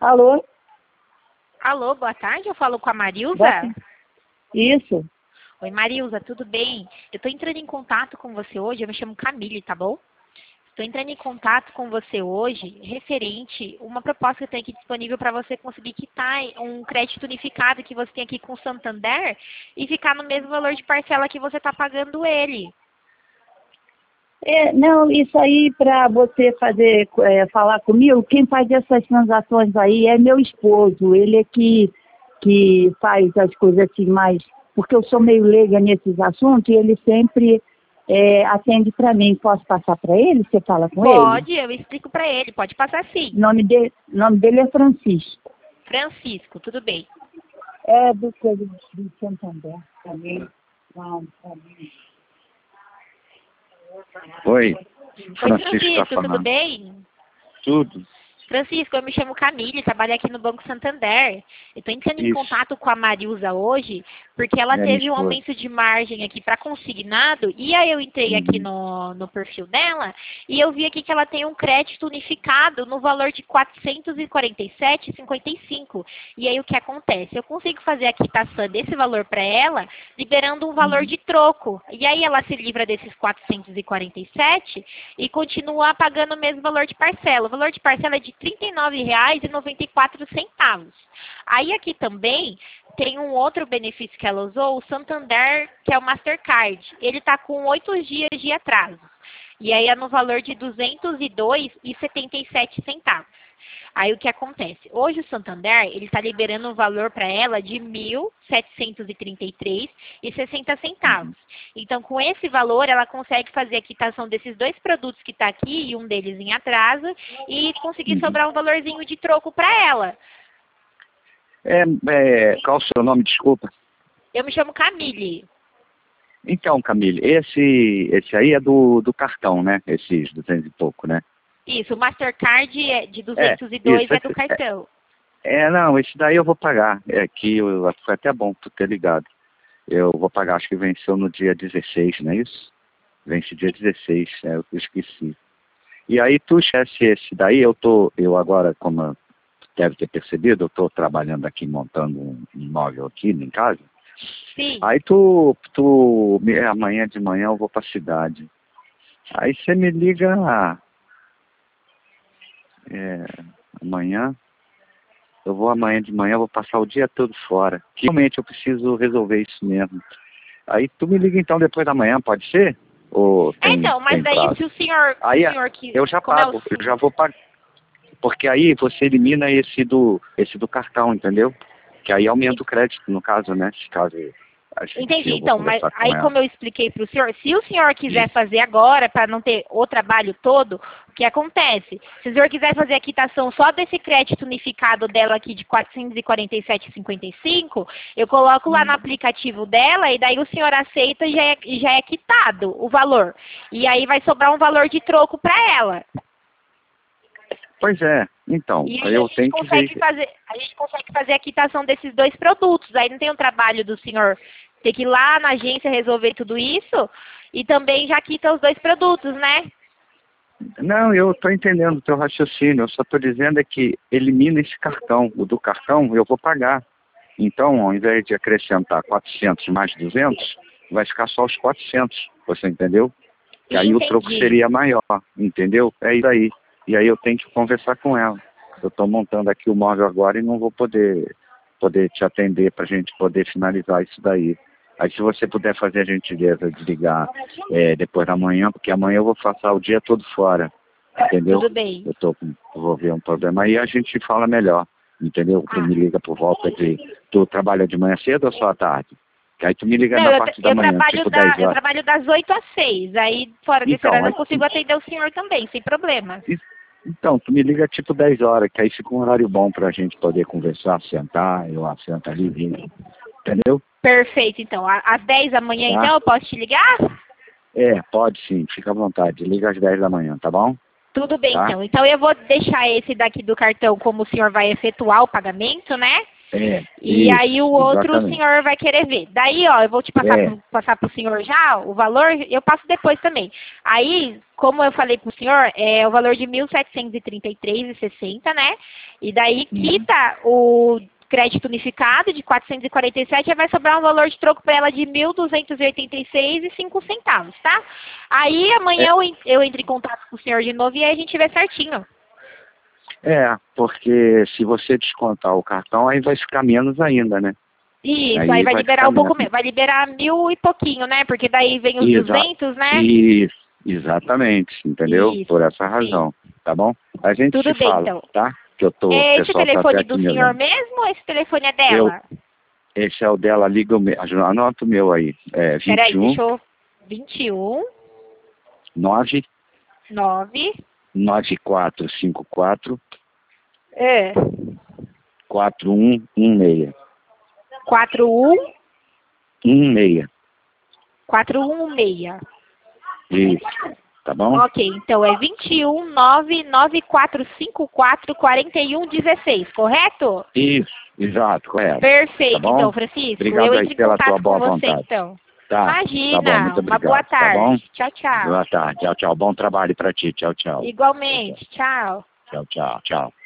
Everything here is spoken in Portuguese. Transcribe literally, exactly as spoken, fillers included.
Alô? Alô, boa tarde, eu falo com a Marilza? Boa... Isso. Oi, Marilza, tudo bem? Eu estou entrando em contato com você hoje, eu me chamo Camille, tá bom? Estou entrando em contato com você hoje, referente uma proposta que eu tenho aqui disponível para você conseguir quitar um crédito unificado que você tem aqui com o Santander e ficar no mesmo valor de parcela que você está pagando ele. É, não, isso aí para você fazer, é, falar comigo, quem faz essas transações aí é meu esposo. Ele é que, que faz as coisas assim mais, porque eu sou meio leiga nesses assuntos e ele sempre é, atende para mim. Posso passar para ele? Você fala com ele? Pode, eu explico para ele, pode passar sim. O nome dele, nome dele é Francisco. Francisco, tudo bem. É do, do, do Santander também. Não, também. Oi, Oi, Francisco Francisco, tá tudo falando. bem? Tudo. Francisco, eu me chamo Camille, trabalho aqui no Banco Santander. Eu estou entrando em Isso. contato com a Marilza hoje, porque ela É, minha teve um esposa. aumento de margem aqui para consignado, e aí eu entrei aqui Uhum. no, no perfil dela, e eu vi aqui que ela tem um crédito unificado no valor de quatrocentos e quarenta e sete reais e cinquenta e cinco centavos. E aí o que acontece? Eu consigo fazer a quitação desse valor para ela, liberando um valor Uhum. de troco. E aí ela se livra desses quatrocentos e quarenta e sete e continua pagando o mesmo valor de parcela. O valor de parcela é de trinta e nove reais e noventa e quatro centavos. Aí aqui também tem um outro benefício que ela usou, o Santander, que é o Mastercard. Ele está com oito dias de atraso. E aí é no valor de duzentos e dois reais e setenta e sete centavos. Aí o que acontece? Hoje o Santander, ele está liberando um valor para ela de mil setecentos e trinta e três reais e sessenta centavos. Então, com esse valor, ela consegue fazer a quitação desses dois produtos que está aqui, e um deles em atraso, e conseguir Uhum. sobrar um valorzinho de troco para ela. É, é, qual o seu nome, desculpa? Eu me chamo Camille. Então, Camille, esse, esse aí é do, do cartão, né? Esses duzentos e pouco, né? Isso, o Mastercard é de duzentos e dois isso, é do esse- cartão. É, não, esse daí eu vou pagar. É que eu, foi até bom tu ter ligado. Eu vou pagar, acho que venceu no dia dezesseis, não é isso? Vence dia dezesseis, é, eu esqueci. E aí tu esquece esse daí, eu tô, eu agora, como tu deve ter percebido, eu tô trabalhando aqui, montando um imóvel aqui em casa. Sim. Aí tu, tu, me- amanhã de manhã eu vou pra cidade. Aí você me liga, é, amanhã, eu vou amanhã de manhã, eu vou passar o dia todo fora. Realmente eu preciso resolver isso mesmo. Aí tu me liga então depois da manhã, pode ser? Ou É, tem, então, mas tem daí prazo? se o senhor, Aí se o senhor que eu já como é o pago, eu sim? já vou pagar. Porque aí você elimina esse do, esse do cartão, entendeu? Que aí aumenta o crédito, no caso, né? Se caso a gente, Entendi. eu vou Então, mas conversar com aí ela. como eu expliquei para o senhor, se o senhor quiser Isso. fazer agora, para não ter o trabalho todo, o que acontece? Se o senhor quiser fazer a quitação só desse crédito unificado dela aqui de quatrocentos e quarenta e sete reais e cinquenta e cinco centavos, eu coloco lá no aplicativo dela e daí o senhor aceita e já é, já é quitado o valor. E aí vai sobrar um valor de troco para ela. Pois é, então, E aí a eu gente tenho que consegue ver. fazer, a gente consegue fazer a quitação desses dois produtos. Aí não tem o trabalho do senhor ter que ir lá na agência resolver tudo isso e também já quita os dois produtos, né? Não, eu estou entendendo o teu raciocínio, eu só estou dizendo é que elimina esse cartão. O do cartão eu vou pagar. Então, ao invés de acrescentar quatrocentos mais duzentos, vai ficar só os quatrocentos, você entendeu? Que aí o troco Entendi. seria maior, entendeu? É isso aí. E aí eu tenho que conversar com ela. Eu estou montando aqui o móvel agora e não vou poder, poder te atender para a gente poder finalizar isso daí. Aí se você puder fazer a gentileza de ligar é, depois da manhã, porque amanhã eu vou passar o dia todo fora, entendeu? Tudo bem. Eu tô com, vou ver um problema aí a gente fala melhor, entendeu? Tu Ah. me liga por volta de... Tu trabalha de manhã cedo ou só à tarde? Que aí tu me liga Não, na eu, parte eu, da manhã, trabalho tipo da, dez eu horas. trabalho das oito às seis. Aí, fora desse Então, horário, aí eu consigo atender o senhor também, sem problema. Então, tu me liga tipo dez horas, que aí fica um horário bom pra gente poder conversar, sentar, eu assento ali, vim, entendeu? Perfeito, então. A- Às dez da manhã, Tá. então, eu posso te ligar? É, pode sim, fica à vontade. Liga às dez da manhã, tá bom? Tudo bem, Tá. então. Então eu vou deixar esse daqui do cartão como o senhor vai efetuar o pagamento, né? É, E isso, aí o outro o exatamente. senhor vai querer ver. Daí, ó, eu vou te passar, É. pro, passar pro senhor já o valor, eu passo depois também. Aí, como eu falei pro senhor, é o valor de mil setecentos e trinta e três reais e sessenta centavos, né? E daí Hum. quita o crédito unificado de quatrocentos e quarenta e sete, aí vai sobrar um valor de troco para ela de mil duzentos e oitenta e seis reais e cinco centavos, tá? Aí amanhã É. eu, en- eu entro em contato com o senhor de novo e aí a gente vê certinho. É, porque se você descontar o cartão, aí vai ficar menos ainda, né? Isso, aí, Aí vai vai liberar ficar um pouco menos. menos, vai liberar mil e pouquinho, né? Porque daí vem os Exa duzentos, né? Isso, exatamente, entendeu? Isso, Por essa sim. razão, tá bom? A gente se Tudo bem, fala, então. tá? Que eu tô, o É esse o pessoal tá até telefone aqui do me senhor olhando. mesmo ou esse telefone é Eu, dela? esse é o dela, liga o meu, anota o meu aí, é Peraí, vinte e um, deixa eu... vinte e um, nove, nove, nove quatro cinco quatro, é, quatro um um seis. quatro um, um seis, quatro um seis. isso, tá bom? Ok, então é vinte e um, nove, nove quatro cinco quatro, quarenta e um, dezesseis, correto? Isso, exato, correto. Perfeito, Tá bom? então, Francisco. Obrigado Eu aí entro em pela tua contato com boa você, vontade. então. Tá, tá bom, Imagina, muito uma boa obrigado, tá bom? tarde. Tchau, tchau. Boa tarde, tchau, tchau. Bom trabalho pra ti, tchau, tchau. Igualmente, tchau. Tchau, tchau, tchau.